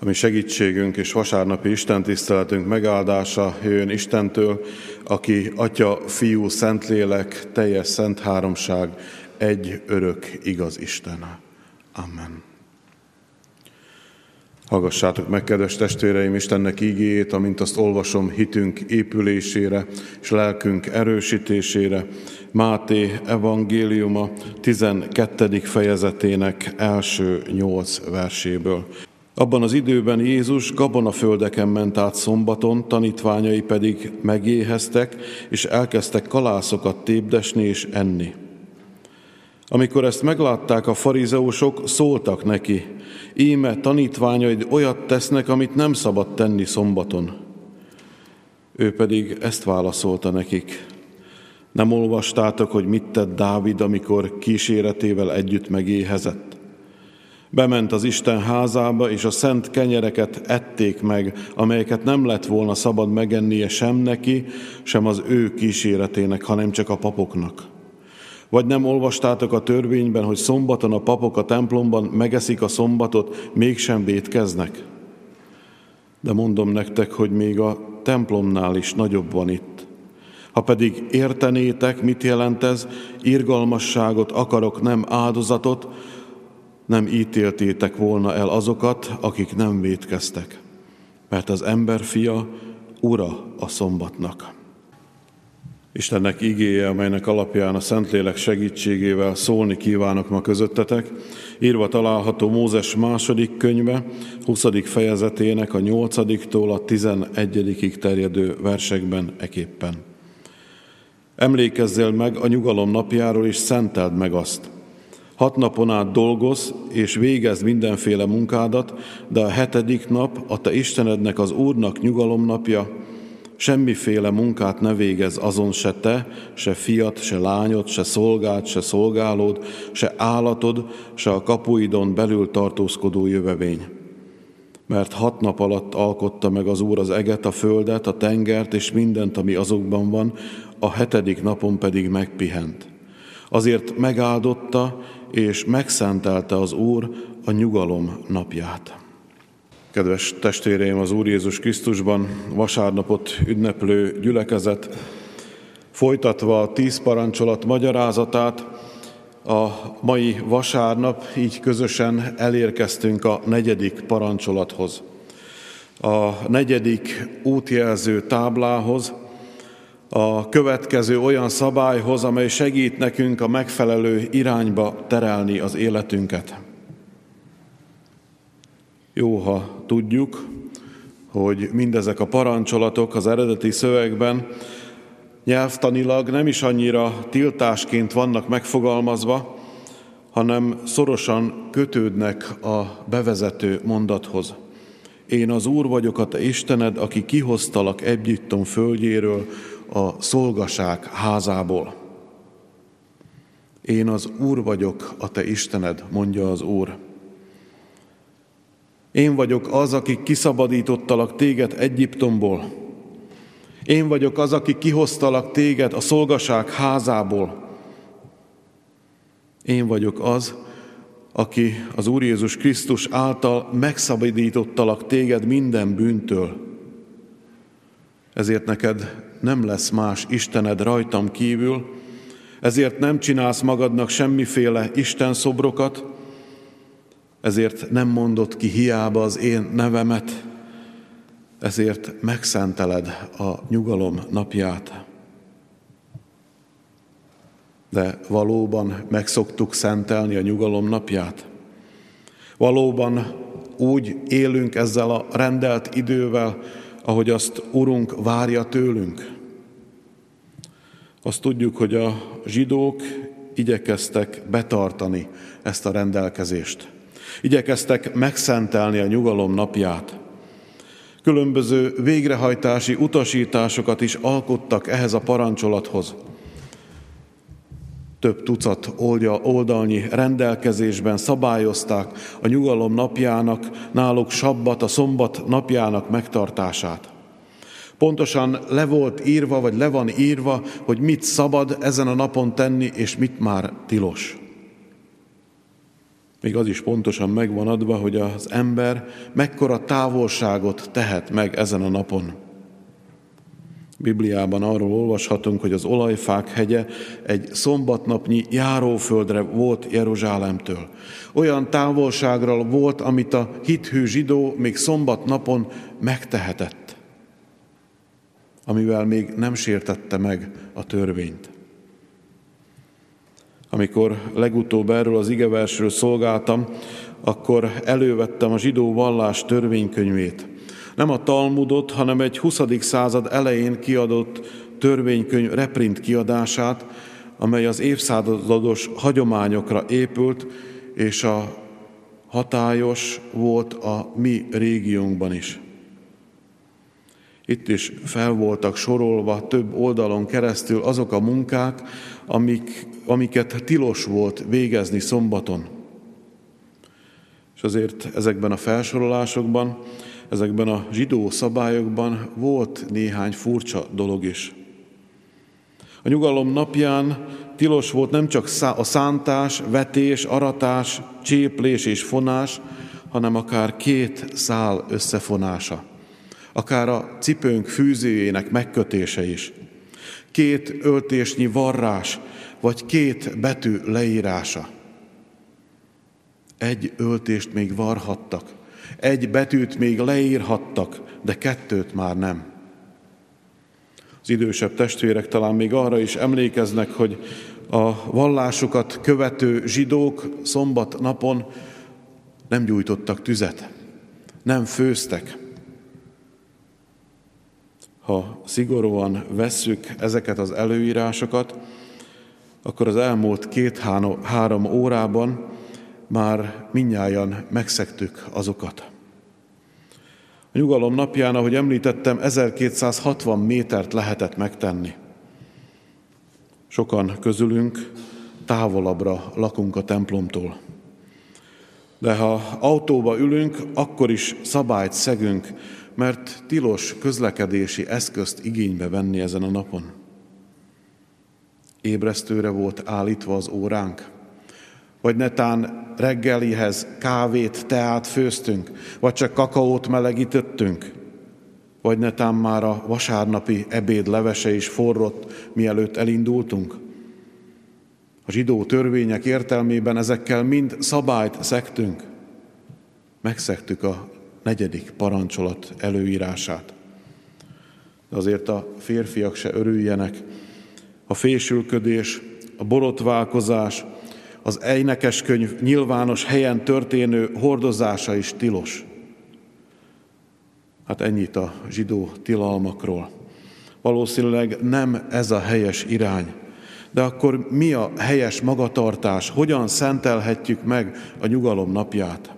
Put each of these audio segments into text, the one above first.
A mi segítségünk és vasárnapi istentiszteletünk megáldása jöjjön Istentől, aki Atya, Fiú, Szentlélek, teljes szent háromság, egy örök igaz Isten. Amen. Hallgassátok meg, kedves testvéreim, Istennek ígéjét, amint azt olvasom hitünk épülésére és lelkünk erősítésére. Máté evangéliuma 12. fejezetének első 8 verséből. Abban az időben Jézus gabonaföldeken ment át szombaton, tanítványai pedig megéheztek, és elkezdtek kalászokat tépdesni és enni. Amikor ezt meglátták a farizeusok, szóltak neki: íme tanítványaid olyat tesznek, amit nem szabad tenni szombaton. Ő pedig ezt válaszolta nekik: nem olvastátok, hogy mit tett Dávid, amikor kíséretével együtt megéhezett? Bement az Isten házába, és a szent kenyereket ették meg, amelyeket nem lett volna szabad megennie sem neki, sem az ő kíséretének, hanem csak a papoknak. Vagy nem olvastátok a törvényben, hogy szombaton a papok a templomban megeszik a szombatot, mégsem vétkeznek? De mondom nektek, hogy még a templomnál is nagyobb van itt. Ha pedig értenétek, mit jelent ez, irgalmasságot akarok, nem áldozatot, nem ítéltétek volna el azokat, akik nem vétkeztek, mert az ember fia ura a szombatnak. Istennek igéje, amelynek alapján a Szentlélek segítségével szólni kívánok ma közöttetek, írva található Mózes második könyve, 20. fejezetének a 8-tól a 11-ig terjedő versekben eképpen. Emlékezzél meg a nyugalom napjáról, és szenteld meg azt. 6 napon át dolgozz, és végezd mindenféle munkádat, de a 7. nap a te Istenednek, az Úrnak nyugalomnapja. Semmiféle munkát ne végezz azon, se te, se fiat, se lányod, se szolgád, se szolgálód, se állatod, se a kapuidon belül tartózkodó jövevény. Mert 6 nap alatt alkotta meg az Úr az eget, a földet, a tengert és mindent, ami azokban van, a 7. napon pedig megpihent. Azért megáldotta és megszentelte az Úr a nyugalom napját. Kedves testvéreim, az Úr Jézus Krisztusban vasárnapot ünneplő gyülekezet, folytatva a 10 parancsolat magyarázatát, a mai vasárnap így közösen elérkeztünk a 4. parancsolathoz. A 4. útjelző táblához, a következő olyan szabályhoz, amely segít nekünk a megfelelő irányba terelni az életünket. Jó, ha tudjuk, hogy mindezek a parancsolatok az eredeti szövegben nyelvtanilag nem is annyira tiltásként vannak megfogalmazva, hanem szorosan kötődnek a bevezető mondathoz. Én az Úr vagyok, a te Istened, aki kihoztalak Egyiptom földjéről, a szolgaság házából. Én az Úr vagyok, a te Istened, mondja az Úr. Én vagyok az, aki kiszabadítottalak téged Egyiptomból. Én vagyok az, aki kihoztalak téged a szolgaság házából. Én vagyok az, aki az Úr Jézus Krisztus által megszabadítottalak téged minden bűntől. Ezért neked nem lesz más istened rajtam kívül, ezért nem csinálsz magadnak semmiféle istenszobrokat, ezért nem mondod ki hiába az én nevemet, ezért megszenteled a nyugalom napját. De valóban meg szoktuk szentelni a nyugalom napját? Valóban úgy élünk ezzel a rendelt idővel, ahogy azt Urunk várja tőlünk? Azt tudjuk, hogy a zsidók igyekeztek betartani ezt a rendelkezést. Igyekeztek megszentelni a nyugalom napját. Különböző végrehajtási utasításokat is alkottak ehhez a parancsolathoz. Több tucat oldalnyi rendelkezésben szabályozták a nyugalom napjának, náluk sabbat, a szombat napjának megtartását. Pontosan le volt írva, vagy le van írva, hogy mit szabad ezen a napon tenni, és mit már tilos. Még az is pontosan megvan adva, hogy az ember mekkora távolságot tehet meg ezen a napon. Bibliában arról olvashatunk, hogy az olajfák hegye egy szombatnapnyi járóföldre volt Jeruzsálemtől. Olyan távolságra volt, amit a hithű zsidó még szombatnapon megtehetett, amivel még nem sértette meg a törvényt. Amikor legutóbb erről az igeversről szolgáltam, akkor elővettem a zsidó vallás törvénykönyvét. Nem a Talmudot, hanem egy 20. század elején kiadott törvénykönyv reprint kiadását, amely az évszázados hagyományokra épült, és a hatályos volt a mi régiónkban is. Itt is fel voltak sorolva több oldalon keresztül azok a munkák, amiket tilos volt végezni szombaton. És azért ezekben a felsorolásokban, ezekben a zsidó szabályokban volt néhány furcsa dolog is. A nyugalom napján tilos volt nem csak a szántás, vetés, aratás, cséplés és fonás, hanem akár 2 szál összefonása. Akár a cipőnk fűzőjének megkötése is. 2 öltésnyi varrás, vagy 2 betű leírása. 1 öltést még varhattak, 1 betűt még leírhattak, de 2-t már nem. Az idősebb testvérek talán még arra is emlékeznek, hogy a vallásukat követő zsidók szombat napon nem gyújtottak tüzet, nem főztek. Ha szigorúan vesszük ezeket az előírásokat, akkor az elmúlt 2-3 órában már mindnyájan megszegtük azokat. A nyugalom napján, ahogy említettem, 1260 métert lehetett megtenni. Sokan közülünk távolabbra lakunk a templomtól. De ha autóba ülünk, akkor is szabályt szegünk, mert tilos közlekedési eszközt igénybe venni ezen a napon. Ébresztőre volt állítva az óránk, vagy netán reggelihez kávét, teát főztünk, vagy csak kakaót melegítettünk, vagy netán már a vasárnapi ebéd levese is forrott, mielőtt elindultunk. A zsidó törvények értelmében ezekkel mind szabályt szegtünk. Megszegtük a 4. parancsolat előírását. De azért a férfiak se örüljenek. A fésülködés, a borotválkozás, az énekeskönyv nyilvános helyen történő hordozása is tilos. Hát ennyit a zsidó tilalmakról. Valószínűleg nem ez a helyes irány. De akkor mi a helyes magatartás? Hogyan szentelhetjük meg a nyugalom napját?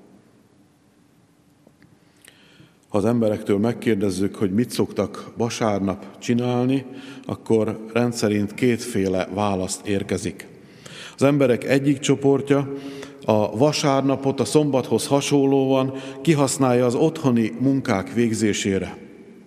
Ha az emberektől megkérdezzük, hogy mit szoktak vasárnap csinálni, akkor rendszerint 2 választ érkezik. Az emberek egyik csoportja a vasárnapot a szombathoz hasonlóan kihasználja az otthoni munkák végzésére.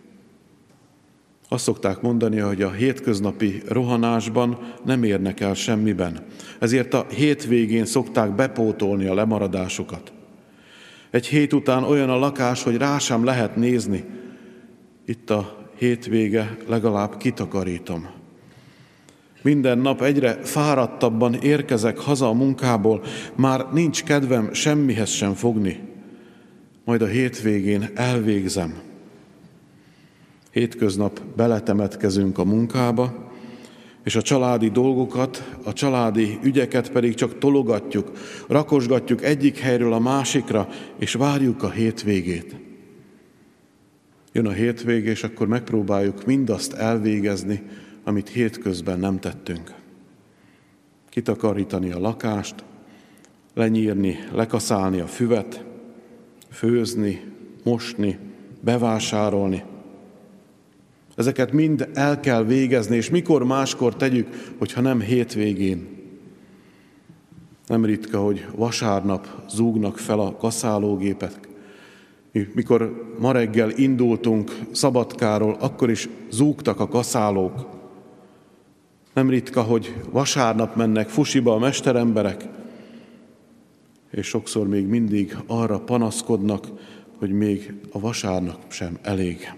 Azt szokták mondani, hogy a hétköznapi rohanásban nem érnek el semmiben. Ezért a hétvégén szokták bepótolni a lemaradásukat. Egy hét után olyan a lakás, hogy rá sem lehet nézni. Itt a hétvége, legalább kitakarítom. Minden nap egyre fáradtabban érkezek haza a munkából, már nincs kedvem semmihez sem fogni. Majd a hétvégén elvégzem. Hétköznap beletemetkezünk a munkába, és a családi dolgokat, a családi ügyeket pedig csak tologatjuk, rakosgatjuk egyik helyről a másikra, és várjuk a hétvégét. Jön a hétvég, és akkor megpróbáljuk mindazt elvégezni, amit hétközben nem tettünk. Kitakarítani a lakást, lenyírni, lekaszálni a füvet, főzni, mosni, bevásárolni. Ezeket mind el kell végezni, és mikor máskor tegyük, hogyha nem hétvégén. Nem ritka, hogy vasárnap zúgnak fel a kaszálógépek. Mikor ma reggel indultunk Szabadkáról, akkor is zúgtak a kaszálók. Nem ritka, hogy vasárnap mennek fusiba a mesteremberek. és sokszor még mindig arra panaszkodnak, hogy még a vasárnap sem elég.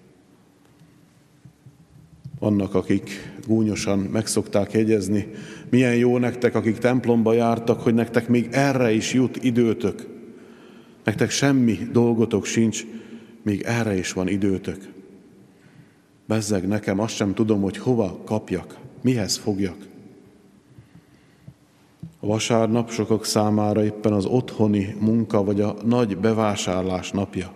Vannak, akik gúnyosan megszokták jegyezni, milyen jó nektek, akik templomba jártak, hogy nektek még erre is jut időtök. Nektek semmi dolgotok sincs, még erre is van időtök. Bezzeg nekem, azt sem tudom, hogy hova kapjak, mihez fogjak. A vasárnap sokak számára éppen az otthoni munka vagy a nagy bevásárlás napja.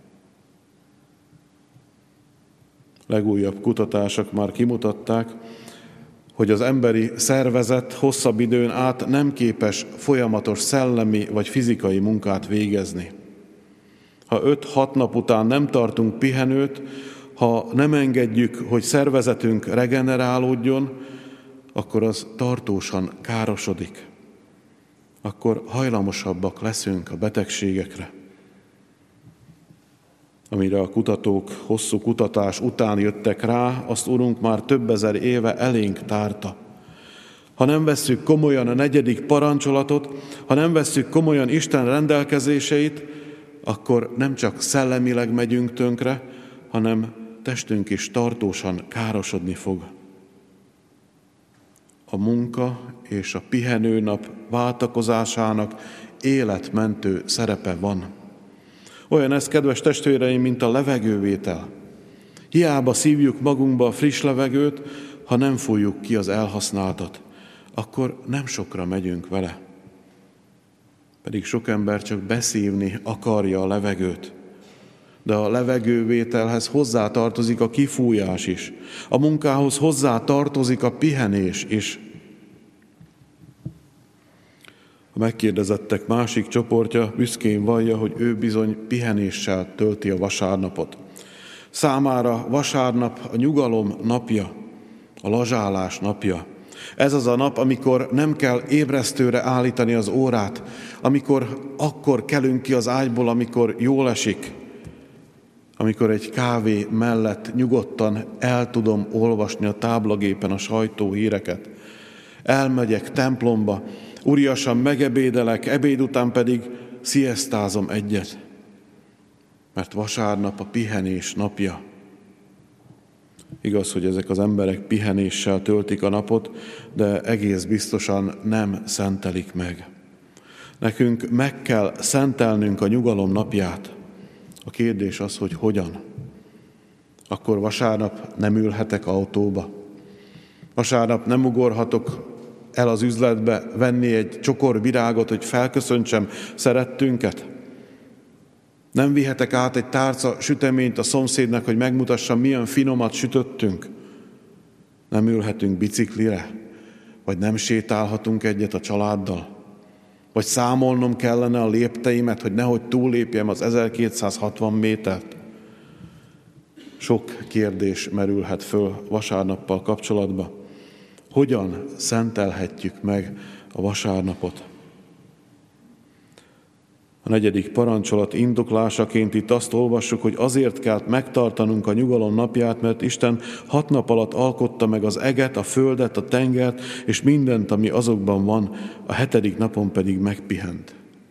Legújabb kutatások már kimutatták, hogy az emberi szervezet hosszabb időn át nem képes folyamatos szellemi vagy fizikai munkát végezni. Ha 5-6 nap után nem tartunk pihenőt, ha nem engedjük, hogy szervezetünk regenerálódjon, akkor az tartósan károsodik. Akkor hajlamosabbak leszünk a betegségekre. Amire a kutatók hosszú kutatás után jöttek rá, azt Urunk már több ezer éve elénk tárta. Ha nem vesszük komolyan a 4. parancsolatot, ha nem vesszük komolyan Isten rendelkezéseit, akkor nem csak szellemileg megyünk tönkre, hanem testünk is tartósan károsodni fog. A munka és a pihenőnap váltakozásának életmentő szerepe van. Olyan ez, kedves testvéreim, mint a levegővétel. Hiába szívjuk magunkba a friss levegőt, ha nem fújjuk ki az elhasználtat, akkor nem sokra megyünk vele. Pedig sok ember csak beszívni akarja a levegőt. De a levegővételhez hozzátartozik a kifújás is. A munkához hozzátartozik a pihenés is. A megkérdezettek másik csoportja büszkén vallja, hogy ő bizony pihenéssel tölti a vasárnapot. Számára vasárnap a nyugalom napja, a lazsálás napja. Ez az a nap, amikor nem kell ébresztőre állítani az órát, amikor akkor kelünk ki az ágyból, amikor jól esik, amikor egy kávé mellett nyugodtan el tudom olvasni a táblagépen a sajtóhíreket. Elmegyek templomba, úriasan megebédelek, ebéd után pedig sziasztázom egyet, mert vasárnap a pihenés napja. Igaz, hogy ezek az emberek pihenéssel töltik a napot, de egész biztosan nem szentelik meg. Nekünk meg kell szentelnünk a nyugalom napját. A kérdés az, hogy hogyan. Akkor vasárnap nem ülhetek autóba. Vasárnap nem ugorhatok el az üzletbe venni egy csokor virágot, hogy felköszöntsem szerettünket. Nem vihetek át egy tárca süteményt a szomszédnak, hogy megmutassam, milyen finomat sütöttünk. Nem ülhetünk biciklire, vagy nem sétálhatunk egyet a családdal. Vagy számolnom kellene a lépteimet, hogy nehogy túllépjem az 1260 métert. Sok kérdés merülhet föl vasárnappal kapcsolatban. Hogyan szentelhetjük meg a vasárnapot? A 4. parancsolat indoklásaként itt azt olvassuk, hogy azért kell megtartanunk a nyugalom napját, mert Isten 6 nap alatt alkotta meg az eget, a földet, a tengert, és mindent, ami azokban van, a 7. napon pedig megpihent.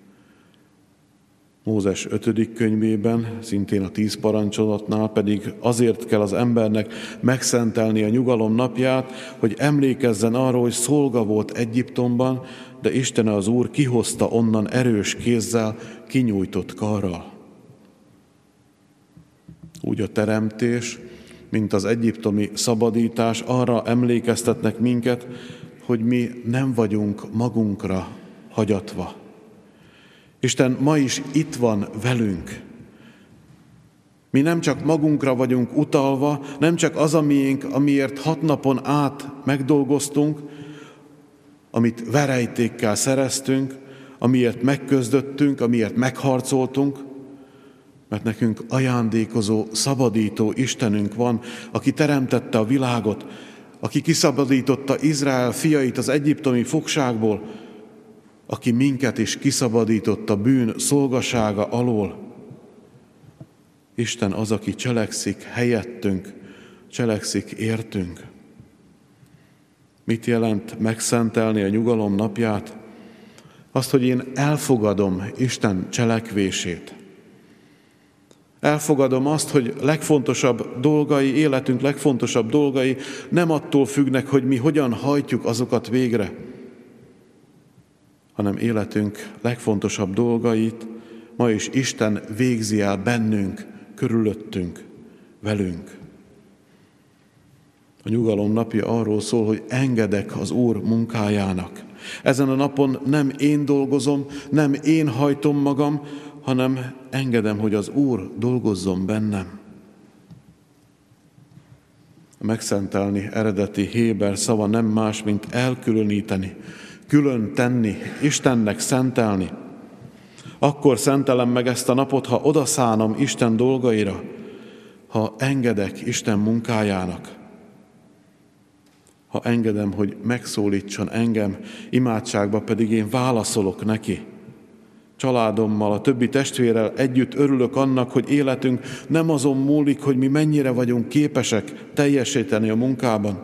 Mózes 5. könyvében, szintén a 10 parancsolatnál pedig azért kell az embernek megszentelni a nyugalom napját, hogy emlékezzen arról, hogy szolga volt Egyiptomban, de Isten az Úr kihozta onnan erős kézzel, kinyújtott karral. Úgy a teremtés, mint az egyiptomi szabadítás arra emlékeztetnek minket, hogy mi nem vagyunk magunkra hagyatva. Isten ma is itt van velünk. Mi nem csak magunkra vagyunk utalva, nem csak az a miénk, amiért 6 napon át megdolgoztunk, amit verejtékkel szereztünk, amiért megküzdöttünk, amiért megharcoltunk, mert nekünk ajándékozó, szabadító Istenünk van, aki teremtette a világot, aki kiszabadította Izrael fiait az egyiptomi fogságból, aki minket is kiszabadított a bűn szolgasága alól. Isten az, aki cselekszik helyettünk, cselekszik értünk. Mit jelent megszentelni a nyugalom napját? Azt, hogy én elfogadom Isten cselekvését. Elfogadom azt, hogy legfontosabb dolgai, életünk legfontosabb dolgai nem attól függnek, hogy mi hogyan hajtjuk azokat végre, hanem életünk legfontosabb dolgait ma is Isten végzi el bennünk, körülöttünk, velünk. A nyugalom napja arról szól, hogy engedek az Úr munkájának. Ezen a napon nem én dolgozom, nem én hajtom magam, hanem engedem, hogy az Úr dolgozzon bennem. A megszentelni eredeti héber szava nem más, mint elkülöníteni, külön tenni, Istennek szentelni. Akkor szentelem meg ezt a napot, ha odaszánom Isten dolgaira, ha engedek Isten munkájának, ha engedem, hogy megszólítson engem, imádságba pedig én válaszolok neki. Családommal, a többi testvérrel együtt örülök annak, hogy életünk nem azon múlik, hogy mi mennyire vagyunk képesek teljesíteni a munkában,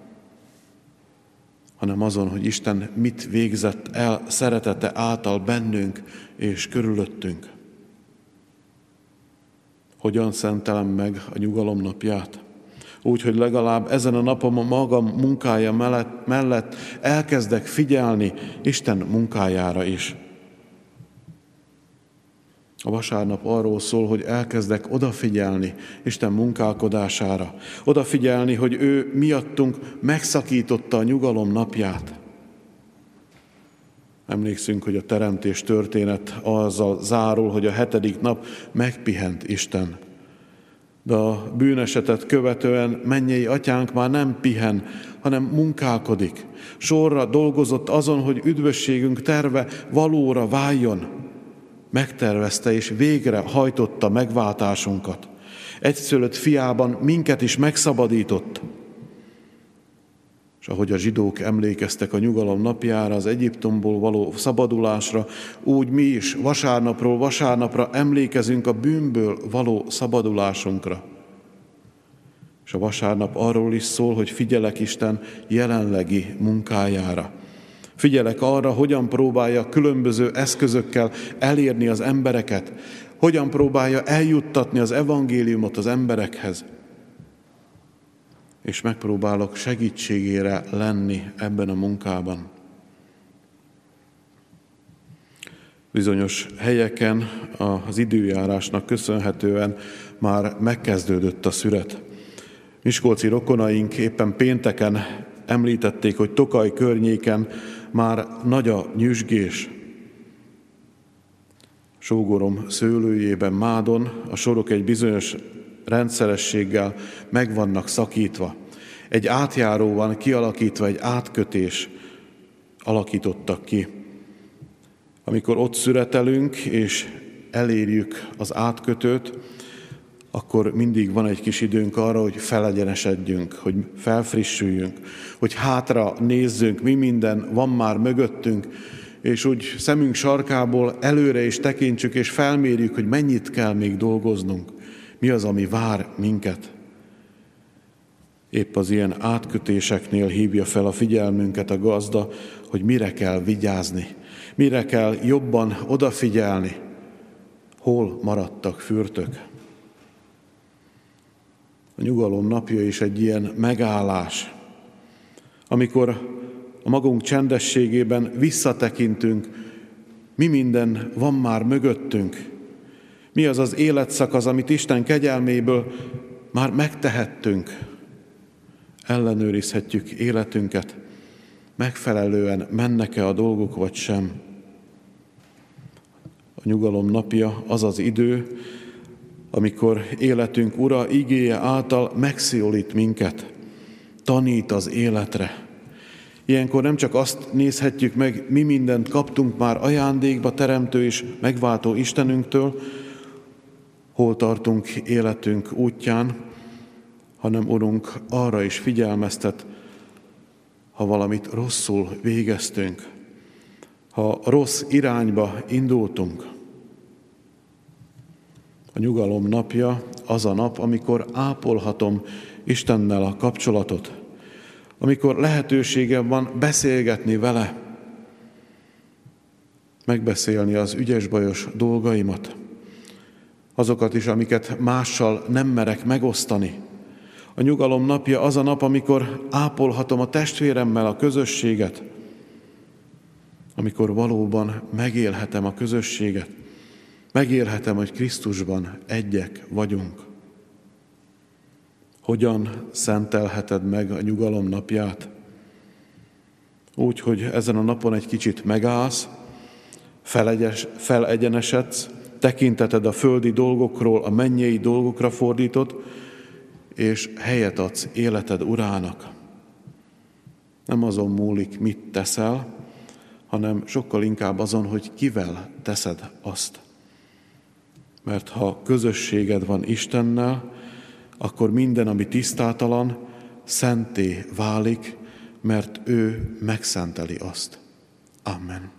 hanem azon, hogy Isten mit végzett el szeretete által bennünk és körülöttünk. Hogyan szentelem meg a nyugalom napját? Úgy, hogy legalább ezen a napon a magam munkája mellett elkezdek figyelni Isten munkájára is. A vasárnap arról szól, hogy elkezdek odafigyelni Isten munkálkodására. Odafigyelni, hogy ő miattunk megszakította a nyugalom napját. Emlékszünk, hogy a teremtés történet azzal zárul, hogy a 7. nap megpihent Isten. De a bűnesetet követően mennyei atyánk már nem pihen, hanem munkálkodik. Sorra dolgozott azon, hogy üdvösségünk terve valóra váljon. Megtervezte és végre hajtotta megváltásunkat. Egyszülött fiában minket is megszabadított. És ahogy a zsidók emlékeztek a nyugalom napjára, az Egyiptomból való szabadulásra, úgy mi is vasárnapról vasárnapra emlékezünk a bűnből való szabadulásunkra. És a vasárnap arról is szól, hogy figyelek Isten jelenlegi munkájára. Figyelek arra, hogyan próbálja különböző eszközökkel elérni az embereket, hogyan próbálja eljuttatni az evangéliumot az emberekhez. És megpróbálok segítségére lenni ebben a munkában. Bizonyos helyeken az időjárásnak köszönhetően már megkezdődött a szüret. Miskolci rokonaink éppen pénteken említették, hogy Tokaj környéken már nagy a nyüzsgés. Sógorom szőlőjében, Mádon a sorok egy bizonyos rendszerességgel meg vannak szakítva. Egy átjáró van kialakítva, egy átkötés alakítottak ki. Amikor ott szüretelünk és elérjük az átkötőt, akkor mindig van egy kis időnk arra, hogy felegyenesedjünk, hogy felfrissüljünk, hogy hátra nézzünk, mi minden van már mögöttünk, és úgy szemünk sarkából előre is tekintsük, és felmérjük, hogy mennyit kell még dolgoznunk, mi az, ami vár minket. Épp az ilyen átkötéseknél hívja fel a figyelmünket a Gazda, hogy mire kell vigyázni, mire kell jobban odafigyelni, hol maradtak fürtök. A nyugalom napja is egy ilyen megállás, amikor a magunk csendességében visszatekintünk, mi minden van már mögöttünk, mi az az életszakasz, amit Isten kegyelméből már megtehettünk. Ellenőrizhetjük életünket, megfelelően mennek-e a dolgok, vagy sem. A nyugalom napja az az idő, amikor életünk Ura igéje által megszólít minket, tanít az életre. Ilyenkor nem csak azt nézhetjük meg, mi mindent kaptunk már ajándékba teremtő és megváltó Istenünktől, hol tartunk életünk útján, hanem Urunk arra is figyelmeztet, ha valamit rosszul végeztünk, ha rossz irányba indultunk. A nyugalom napja az a nap, amikor ápolhatom Istennel a kapcsolatot, amikor lehetőségem van beszélgetni vele, megbeszélni az ügyes-bajos dolgaimat, azokat is, amiket mással nem merek megosztani. A nyugalom napja az a nap, amikor ápolhatom a testvéremmel a közösséget, amikor valóban megélhetem a közösséget, megélhetem, hogy Krisztusban egyek vagyunk. Hogyan szentelheted meg a nyugalom napját? Úgy, hogy ezen a napon egy kicsit megállsz, felegyenesedsz, tekinteted a földi dolgokról a mennyei dolgokra fordítod, és helyet adsz életed urának. Nem azon múlik, mit teszel, hanem sokkal inkább azon, hogy kivel teszed azt. Mert ha közösséged van Istennel, akkor minden, ami tisztátalan, szenté válik, mert ő megszenteli azt. Amen.